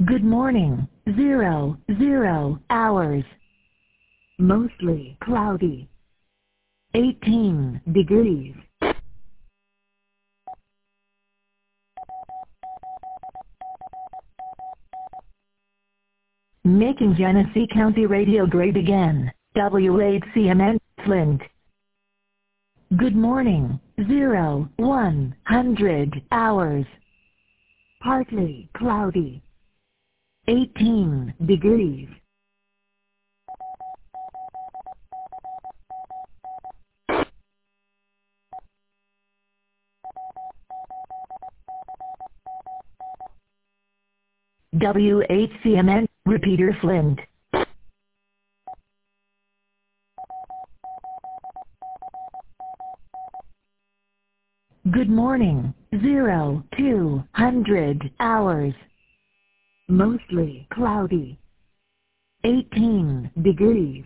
Good morning, 00 hours. Mostly cloudy. 18 degrees. Making Genesee County radio great again. W8CMN, Flint. Good morning, 100 hours. Partly cloudy. 18 degrees. WHCMN, Repeater Flint. Good morning, 200 hours. Mostly cloudy. 18 degrees.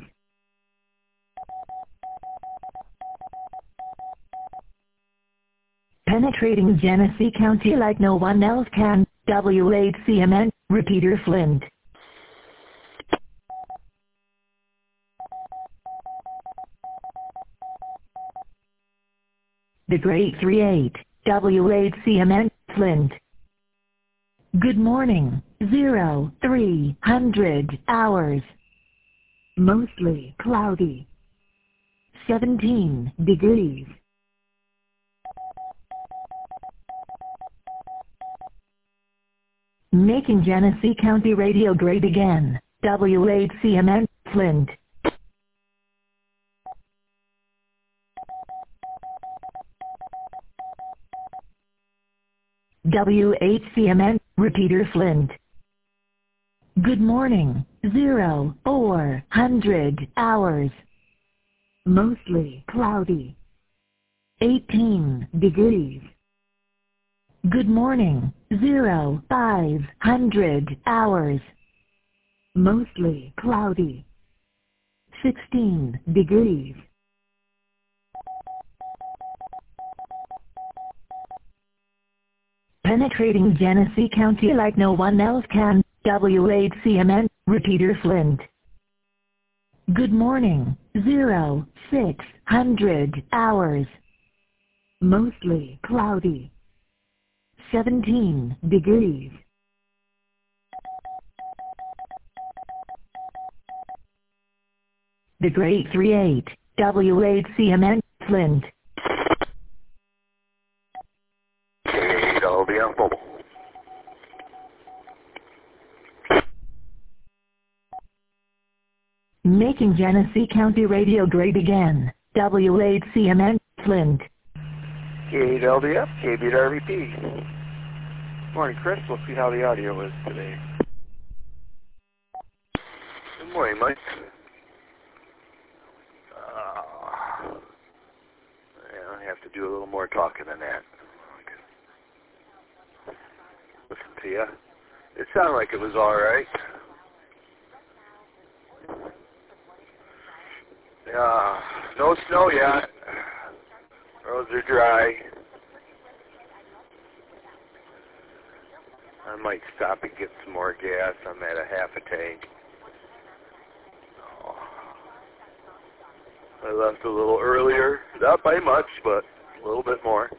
Penetrating Genesee County like no one else can. WHCMN, Repeater Flint. The Great 38, WHCMN, Flint. Good morning, 300 hours. Mostly cloudy. 17 degrees. Making Genesee County radio great again. WHCMN, Flint. WHCMN, Repeater Flint. Good morning, 400 hours. Mostly cloudy. 18 degrees. Good morning, 500 hours. Mostly cloudy. 16 degrees. Penetrating Genesee County like no one else can. WHCMN, Repeater Flint. Good morning, 600 hours. Mostly cloudy. 17 degrees. The Great 38, WHCMN, Flint. I'll be on mobile. Making Genesee County radio great again. WHCMN, Flint. K8LDF, KBRVP. Morning, Chris. We'll see how the audio is today. Good morning, Mike. I have to do a little more talking than that. Listen to you. It sounded like it was all right. No snow yet. Roads are dry. I might stop and get some more gas. I'm at a half a tank. I left a little earlier. Not by much, but a little bit more.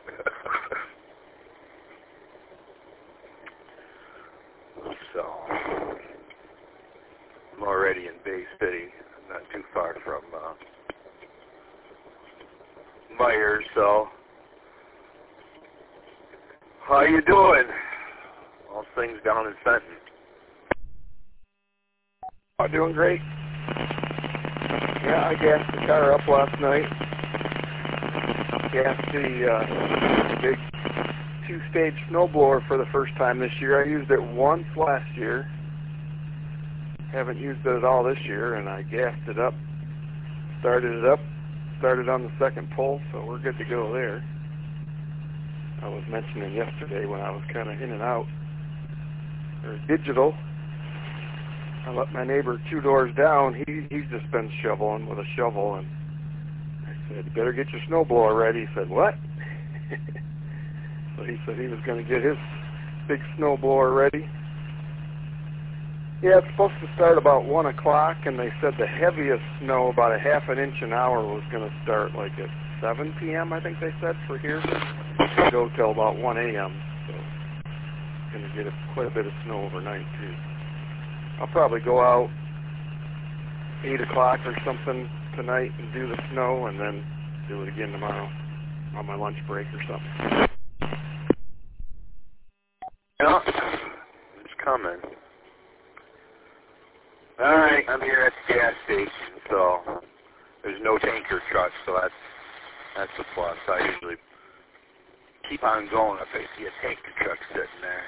So, I'm already in Bay City. I'm not too far from Myers, so how you doing? All things down in Fenton. I'm doing great. Yeah, I gassed the car up last night. Gassed the big two-stage snowblower for the first time this year. I used it once last year. Haven't used it at all this year, and I gassed it up, started on the second pull, so we're good to go there. I was mentioning yesterday when I was kind of in and out. There's digital. I let my neighbor 2 doors down. He's just been shoveling with a shovel, and I said, "You better get your snowblower ready." He said, "What?" So he said he was going to get his big snowblower ready. Yeah, it's supposed to start about 1 o'clock, and they said the heaviest snow, about a half an inch an hour, was going to start like at 7 p.m., I think they said, for here. Go till about 1 a.m., so going to get quite a bit of snow overnight, too. I'll probably go out 8 o'clock or something tonight and do the snow, and then do it again tomorrow on my lunch break or something. Yeah, it's coming. All right, I'm here at the gas station, so there's no tanker truck, so that's a plus. I usually keep on going if I see a tanker truck sitting there.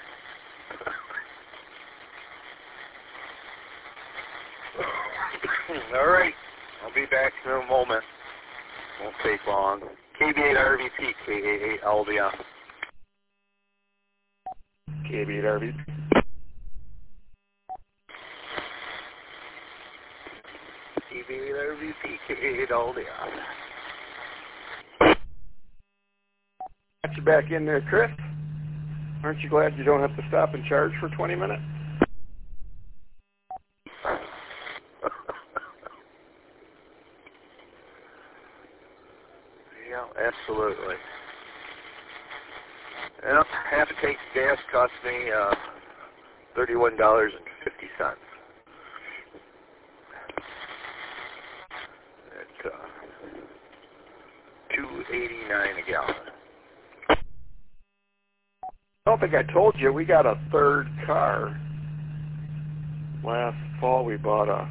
All right, I'll be back in a moment. Won't take long. KB8RVP, KA8 Albion. KB8RVP. KB8RVP, KA8 Albion. Got you back in there, Chris. Aren't you glad you don't have to stop and charge for 20 minutes? Yeah, absolutely. Well, half a tank of gas cost me $31.50. At $2.89 a gallon. I don't think I told you, we got a third car. Last fall we bought a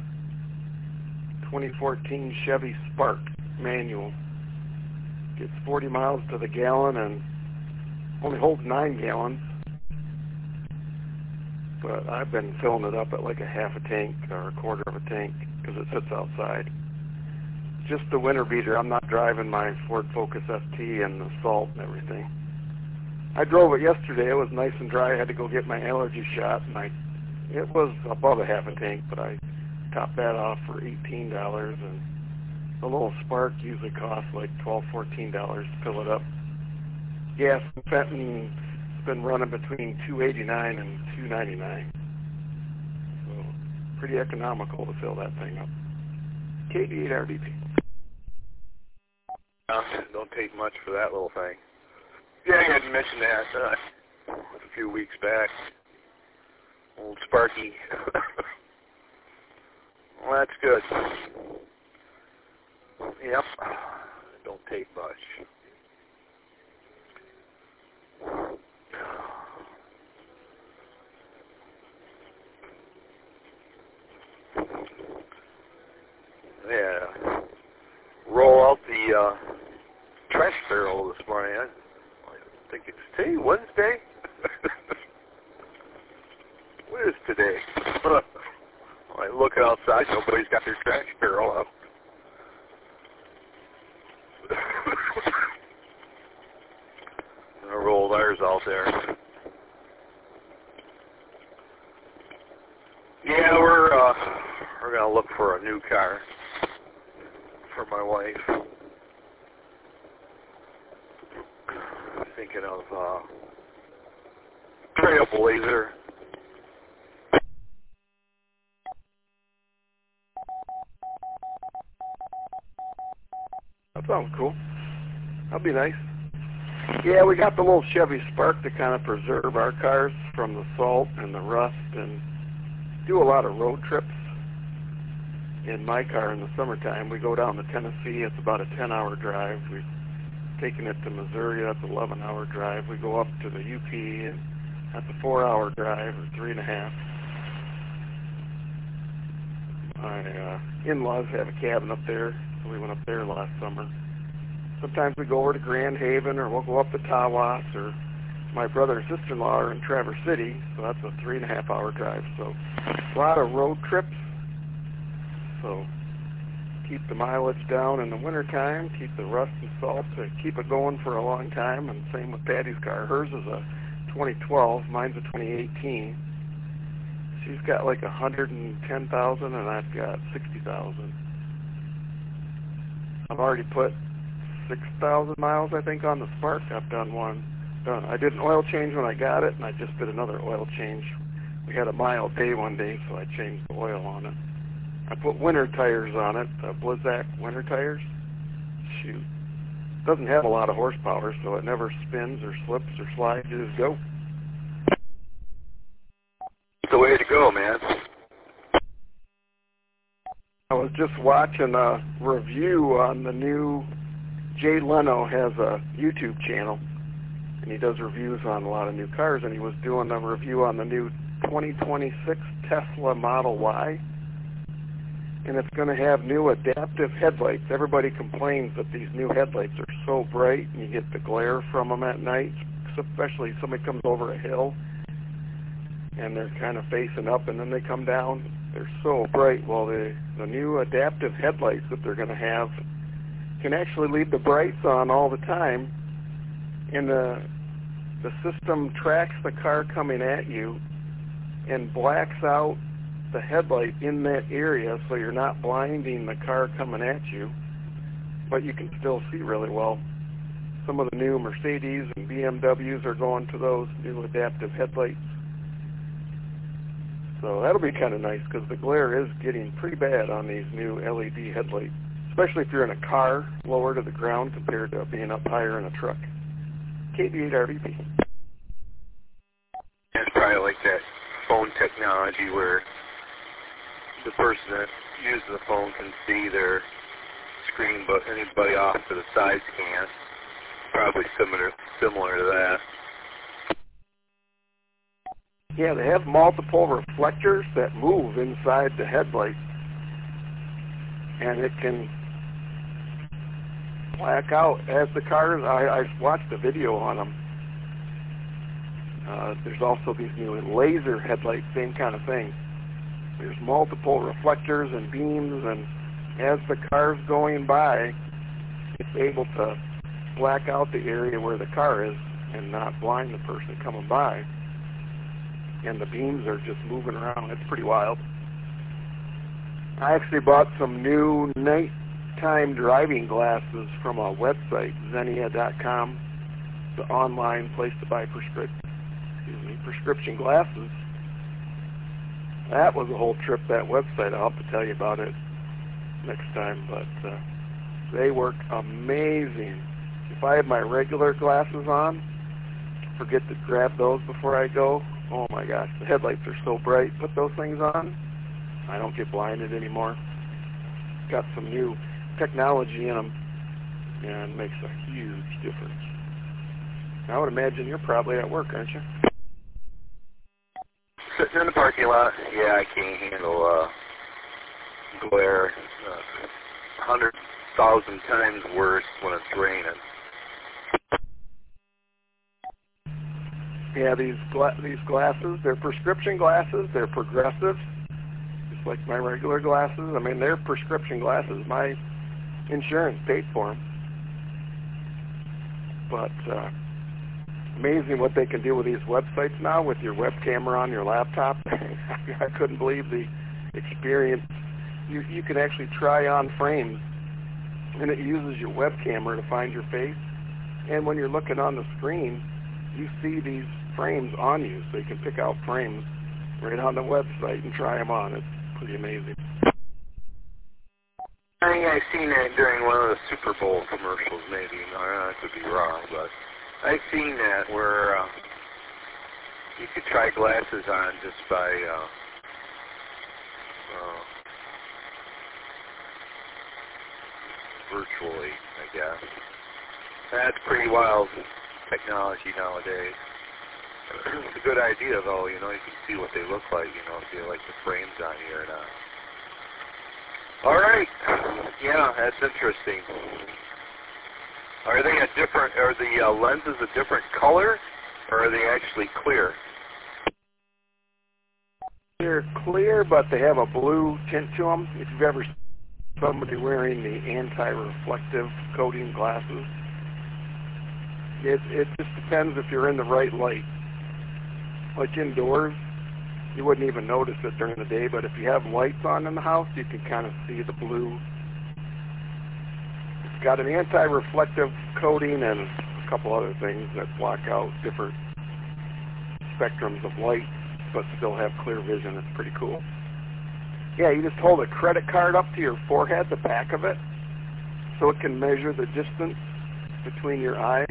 2014 Chevy Spark manual. Gets 40 miles to the gallon and only holds 9 gallons. But I've been filling it up at like a half a tank or a quarter of a tank because it sits outside. Just the winter beater. I'm not driving my Ford Focus ST and the salt and everything. I drove it yesterday. It was nice and dry. I had to go get my allergy shot, and it was above a half a tank, but I topped that off for $18, and the little Spark usually costs like $12, $14 to fill it up. Gas in Fenton's been running between $2.89 and $2.99, so pretty economical to fill that thing up. KB8RVP. Don't take much for that little thing. Yeah, I had to mention that a few weeks back. Old Sparky. Well, that's good. Yep. Don't take much. Yeah. Roll out the trash barrel this morning. I think it's today, Wednesday. What is today? I look outside, nobody's got their trash barrel up. I rolled ours out there. Yeah, we're gonna look for a new car for my wife. Thinking of Trailblazer. That sounds cool. That'd be nice. Yeah, we got the little Chevy Spark to kind of preserve our cars from the salt and the rust, and do a lot of road trips. In my car in the summertime, we go down to Tennessee. It's about a 10-hour drive. We've taken it to Missouri. That's an 11-hour drive. We go up to the UP, and that's a 4-hour drive, or 3.5. My in-laws have a cabin up there, so we went up there last summer. Sometimes we go over to Grand Haven, or we'll go up to Tawas, or my brother and sister-in-law are in Traverse City, so that's a 3.5-hour drive. So a lot of road trips. So keep the mileage down in the wintertime, keep the rust and salt to keep it going for a long time, and same with Patty's car. Hers is a 2012, mine's a 2018. She's got like 110,000 and I've got 60,000. I've already put 6,000 miles, I think, on the Spark. I've done one. I did an oil change when I got it, and I just did another oil change we had a mild day one day, so I changed the oil on it. I put winter tires on it, Blizzak winter tires. Shoot. Doesn't have a lot of horsepower, so it never spins or slips or slides. You just go. It's the way to go, man. I was just watching a review on the new, Jay Leno has a YouTube channel, and he does reviews on a lot of new cars, and he was doing a review on the new 2026 Tesla Model Y, and it's going to have new adaptive headlights. Everybody complains that these new headlights are so bright, and you get the glare from them at night, especially if somebody comes over a hill, and they're kind of facing up, and then they come down. They're so bright. Well, the new adaptive headlights that they're going to have can actually leave the brights on all the time, and the system tracks the car coming at you and blacks out the headlight in that area, so you're not blinding the car coming at you, but you can still see really well. Some of the new Mercedes and BMWs are going to those new adaptive headlights. So that'll be kind of nice, because the glare is getting pretty bad on these new LED headlights, especially if you're in a car lower to the ground compared to being up higher in a truck. KB8RVP. It's probably like that phone technology where the person that uses the phone can see their screen, but anybody off to the side can't. Probably similar to that. Yeah, they have multiple reflectors that move inside the headlight, and it can black out as the cars. I watched a video on them. There's also these new laser headlights, same kind of thing. There's multiple reflectors and beams, and as the car's going by, it's able to black out the area where the car is and not blind the person coming by. And the beams are just moving around. It's pretty wild. I actually bought some new nighttime driving glasses from a website, Xenia.com, the online place to buy prescription glasses. That was a whole trip, that website. I'll have to tell you about it next time, but they work amazing. If I have my regular glasses on, forget to grab those before I go. Oh my gosh, the headlights are so bright. Put those things on, I don't get blinded anymore. Got some new technology in them, and it makes a huge difference. I would imagine you're probably at work, aren't you? Sitting in the parking lot. Yeah, I can't handle glare. 100,000 times worse when it's raining. Yeah, these glasses, they're prescription glasses. They're progressive, just like my regular glasses. I mean, they're prescription glasses. My insurance paid for them. But amazing what they can do with these websites now with your web camera on your laptop. I couldn't believe the experience. You can actually try on frames, and it uses your web camera to find your face. And when you're looking on the screen, you see these frames on you, so you can pick out frames right on the website and try them on. It's pretty amazing. I think I've seen that during one of the Super Bowl commercials, maybe. I could be wrong, but I've seen that where you could try glasses on just by virtually, I guess. That's pretty wild technology nowadays. It's a good idea, though. You can see what they look like, if you like the frames on you or not. All right. Yeah, that's interesting. Are the lenses a different color, or are they actually clear? They're clear, but they have a blue tint to them. If you've ever seen somebody wearing the anti-reflective coating glasses, it just depends if you're in the right light. Like indoors, you wouldn't even notice it during the day, but if you have lights on in the house, you can kind of see the blue. It's got an anti-reflective coating and a couple other things that block out different spectrums of light. but still have clear vision. It's pretty cool. Yeah, you just hold a credit card up to your forehead, the back of it, so it can measure the distance between your eyes.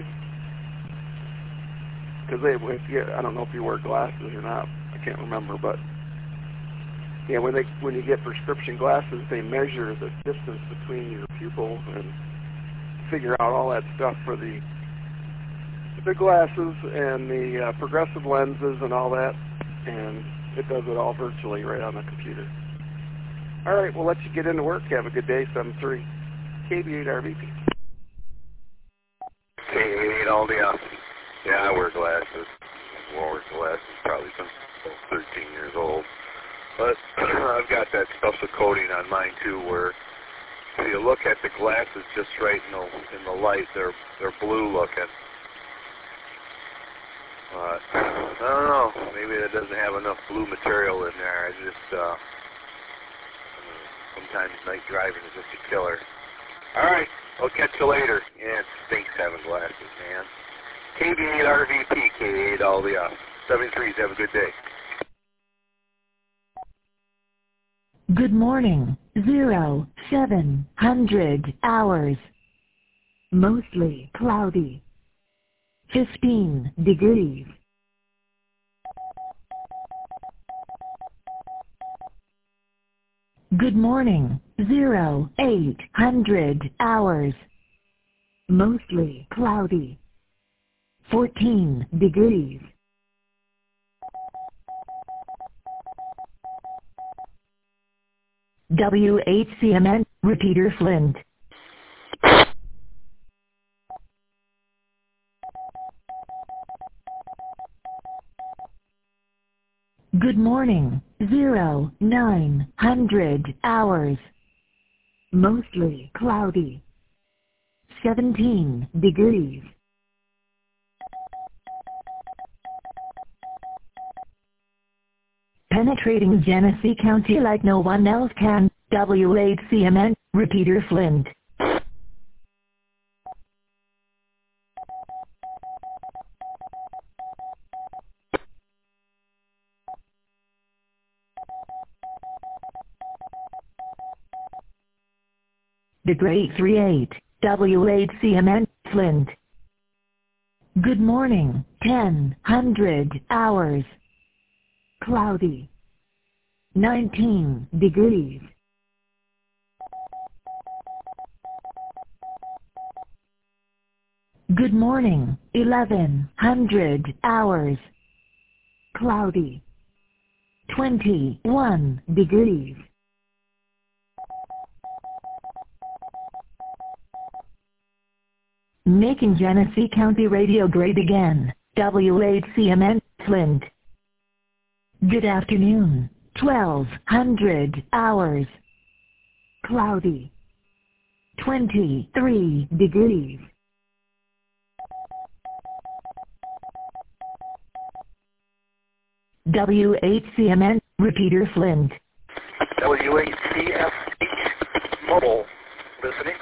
Because I don't know if you wear glasses or not. I can't remember, but yeah, when you get prescription glasses, they measure the distance between your pupils and figure out all that stuff for the glasses and the progressive lenses and all that, and it does it all virtually right on the computer. All right, we'll let you get into work. Have a good day, 7-3. KB8RVP. K8 all the up. Yeah, I wear glasses. I've worn glasses probably since I was 13 years old. But I've got that special coating on mine too, where if you look at the glasses just right in the light, they're blue looking. I don't know. Maybe it doesn't have enough blue material in there. I just sometimes night driving is just a killer. All right, I'll catch you later. Yeah, it stinks having glasses, man. KB8RVP, K8 all the 73s. Have a good day. Good morning. 0700 hours. Mostly cloudy. 15 degrees. Good morning. 0800 hours. Mostly cloudy. 14 degrees. WHCMN, Repeater Flint. Good morning. 0900 hours. Mostly cloudy. 17 degrees. Penetrating Genesee County like no one else can. WHCMN, Repeater Flint. The Great 38, WHCMN, Flint. Good morning. 1000 hours. Cloudy. 19 degrees. Good morning. 1100 hours. Cloudy. 21 degrees. Making Genesee County radio great again. WHCMN, Flint. Good afternoon. 1200 hours. Cloudy. 23 degrees. WHCMN, Repeater Flint. WHCFH Mobile listening.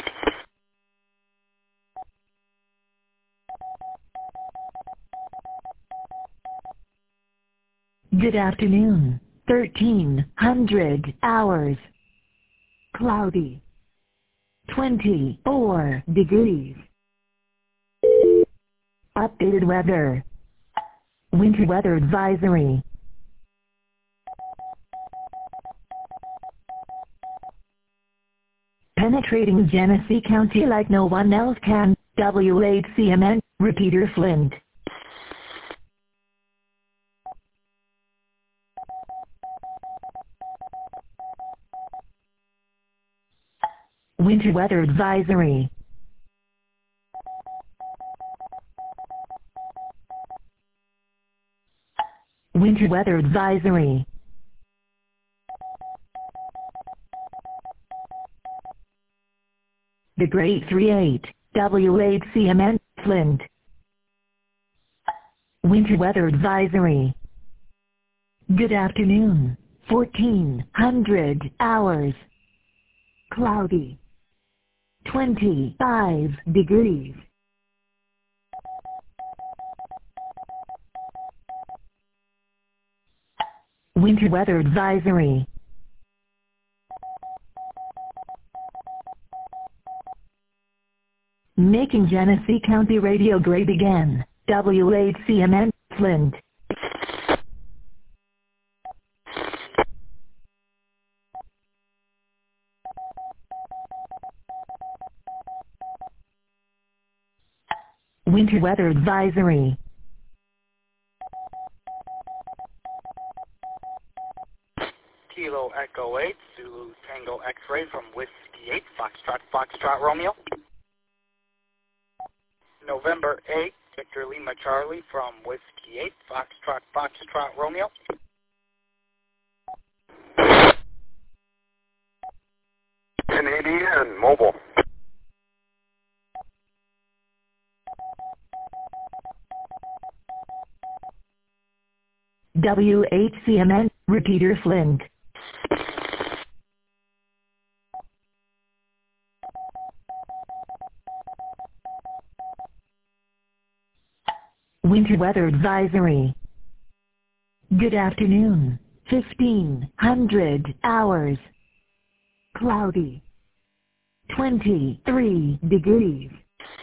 Good afternoon. 1300 hours. Cloudy. 24 degrees. Updated weather. Winter weather advisory. Penetrating Genesee County like no one else can. WHCMN, Repeater Flint. Winter weather advisory. Winter weather advisory. The Great 38, WHCMN, Flint. Winter weather advisory. Good afternoon. 1400 hours. Cloudy. 25 degrees. Winter weather advisory. Making Genesee County radio great again. WHCMN, Flint. Winter weather advisory. Kilo Echo 8, Zulu Tango X-Ray from Whiskey 8, Foxtrot Romeo. November 8, Victor Lima Charlie from Whiskey 8, Foxtrot Romeo. NADN, mobile. WHCMN, repeater Flint. Winter weather advisory. Good afternoon. 1500 hours. Cloudy. 23 degrees.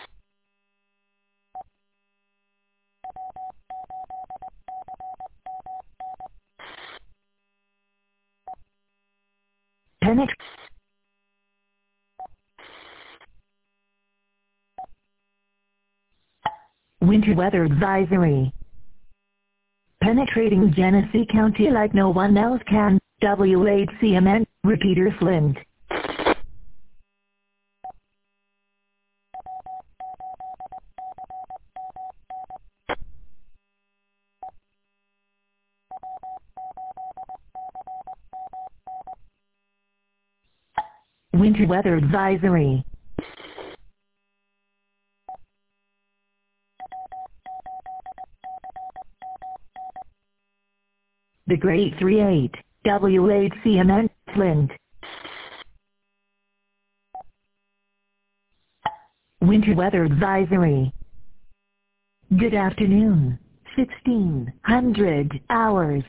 Winter weather advisory. Penetrating Genesee County like no one else can. WHCMN, repeater Flint. Winter weather advisory. The Great 38, WHCMN, Flint. Winter weather advisory. Good afternoon. 1600 hours.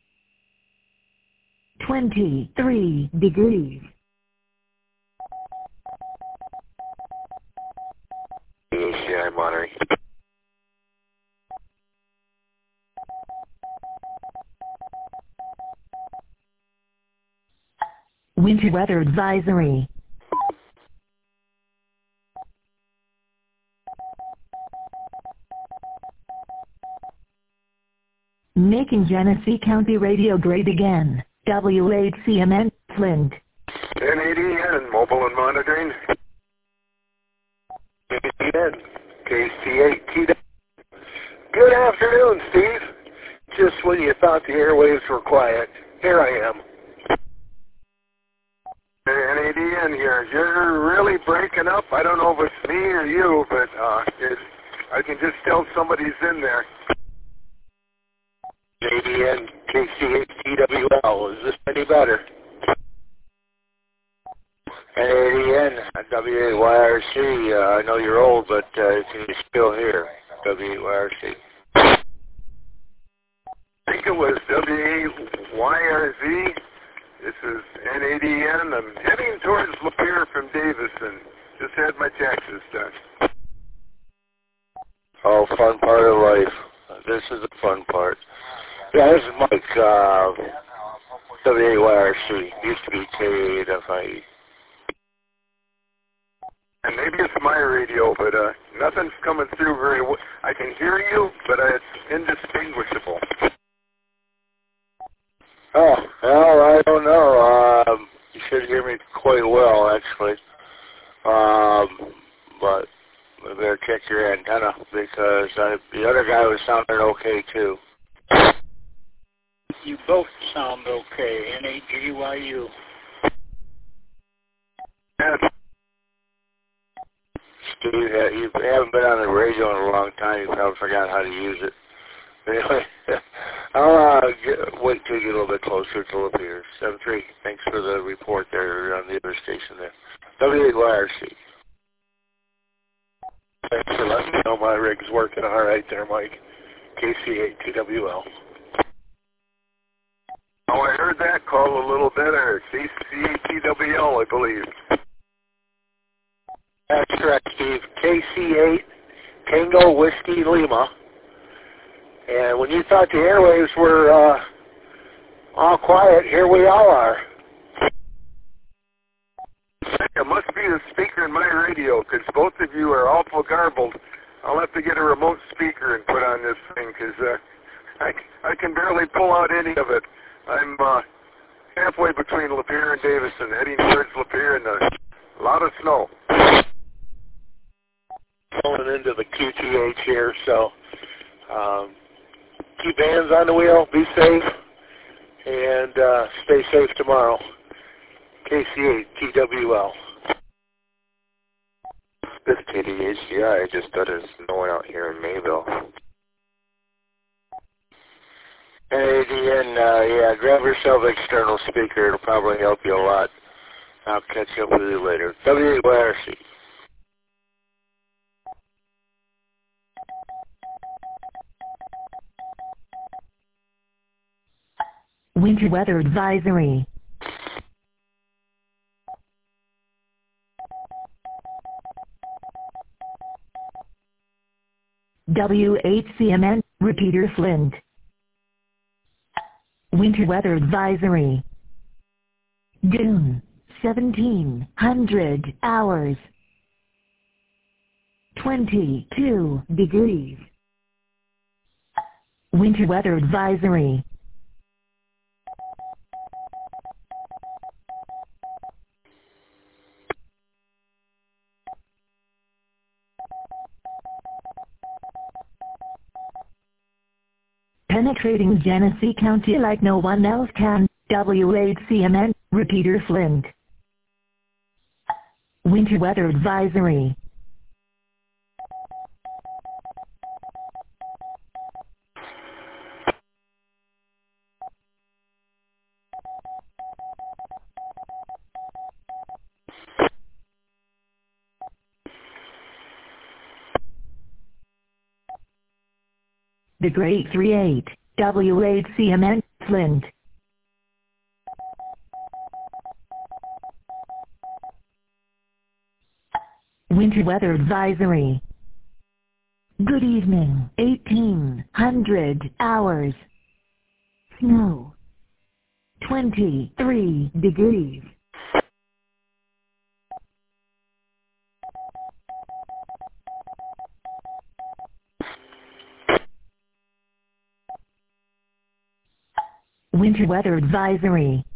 23 degrees. ACI monitoring. Winter weather advisory. Making Genesee County radio great again. WHCMN, Flint. NADN, mobile and monitoring. NADN, KC8TW. Good afternoon, Steve. Just when you thought the airwaves were quiet, here I am. NADN here. You're really breaking up. I don't know if it's me or you, but I can just tell somebody's in there. NADN, KC8TWL. Is this any better? NADN, W8YRC. I know you're old, but can you still hear? W8YRC. I think it was W8YRZ. This is NADN. I'm heading towards Lapeer from Davison. Just had my taxes done. Oh, fun part of life. This is the fun part. Yeah, this is Mike, W8YRC. Used to be K8FIE. And maybe it's my radio, but nothing's coming through very well. I can hear you, but it's indistinguishable. Oh, well, I don't know. You should hear me quite well, actually. But we better check your antenna, because the other guy was sounding okay, too. You both sound okay. NAGYU. Steve, you haven't been on the radio in a long time. You probably forgot how to use it. Anyway, I'll wait till you get a little bit closer to Lapeer. 7-3. Thanks for the report there on the other station there. W8YRC. Thanks for letting me know my rig's working all right there, Mike. KC8TWL. KC8TWL, I believe. That's correct, Steve. KC8 Tango Whiskey Lima. And when you thought the airwaves were all quiet, here we all are. It must be the speaker in my radio, because both of you are awful garbled. I'll have to get a remote speaker and put on this thing, because I can barely pull out any of it. I'm halfway between Lapeer and Davison, heading towards Lapeer, and a lot of snow. Pulling into the QTH here, so keep hands on the wheel, be safe, and stay safe tomorrow. KC8TWL. This is KDHDI. I just started snowing out here in Mayville. Hey, Dean, yeah, grab yourself an external speaker. It'll probably help you a lot. I'll catch up with you later. WYRC. Winter weather advisory. WHCMN, repeater Flint. Winter weather advisory. June, 1700 hours. 22 degrees. Winter weather advisory. Penetrating Genesee County like no one else can. WHCMN, repeater Flint. Winter weather advisory. The Great 38, WHCMN, Flint. Winter weather advisory. Good evening, 1800 hours. Snow. 23 degrees. Winter weather advisory.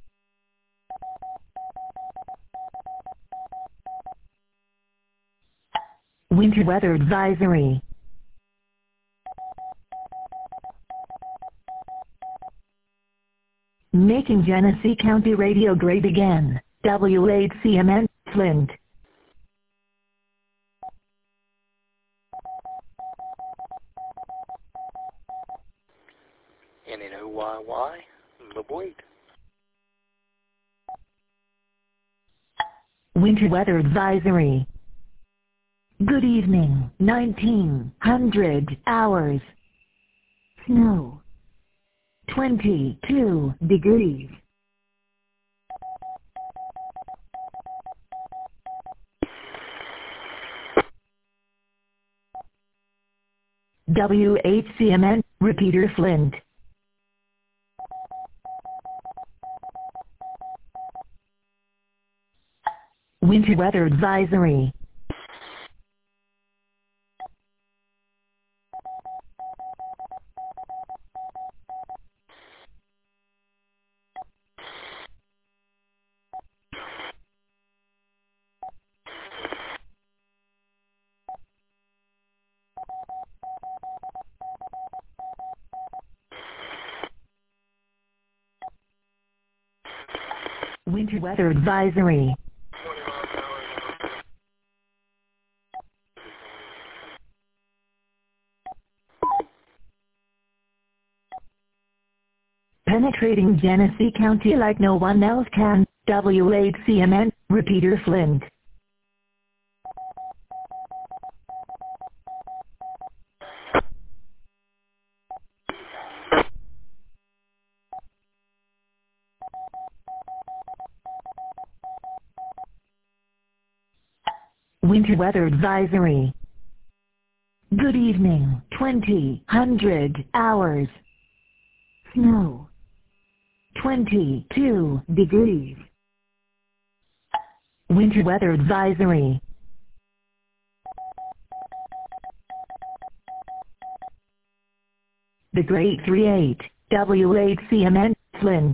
Winter weather advisory. Making Genesee County radio great again. WHCMN, Flint. NNOYY, LeBoyd. Winter weather advisory. Good evening, 1900 hours. Snow. 22 degrees. WHCMN, repeater Flint. Winter weather advisory. Winter weather advisory. Penetrating Genesee County like no one else can. WHCMN, repeater Flint. Winter weather advisory. Good evening, 2000 hours. Snow. 22 degrees. Winter weather advisory. The Great 38, W8CMN, Flint.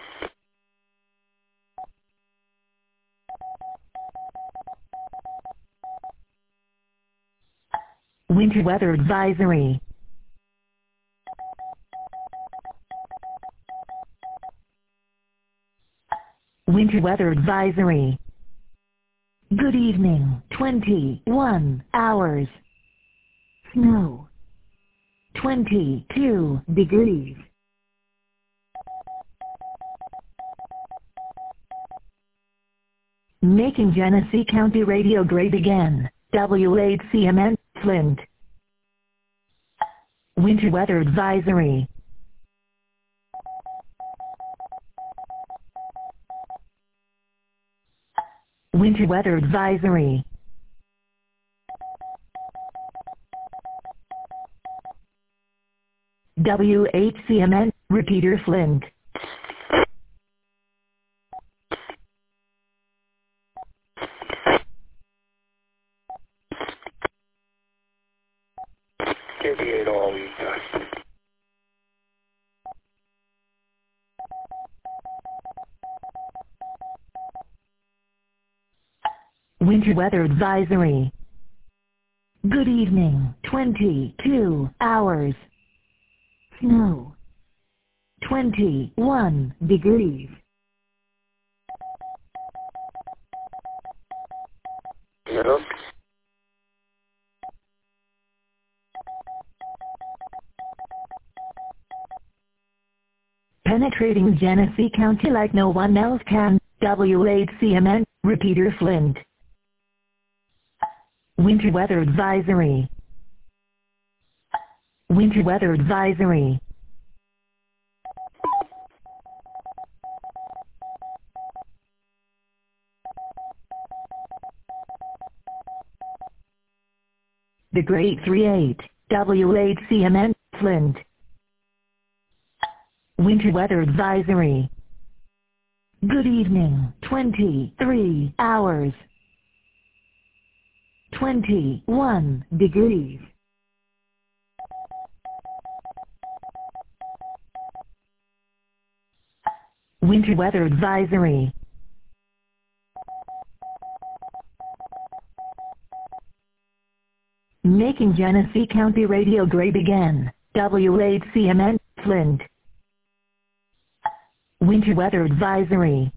Winter weather advisory. Winter weather advisory. Good evening, 21 hours. Snow. 22 degrees. Making Genesee County Radio great again, W8CMN, Flint. Winter weather advisory. Winter weather advisory. W8CMN, repeater Flint. KD8 all week, guys. Winter weather advisory. Good evening, 22 hours. Snow. 21 degrees. Yep. Penetrating Genesee County like no one else can, W8CMN, repeater Flint. Winter weather advisory. Winter weather advisory. The Great 38, W8CMN, Flint. Winter weather advisory. Good evening, 23 hours. 21 degrees. Winter weather advisory. Making Genesee County Radio great again, W8CMN, Flint. Winter weather advisory.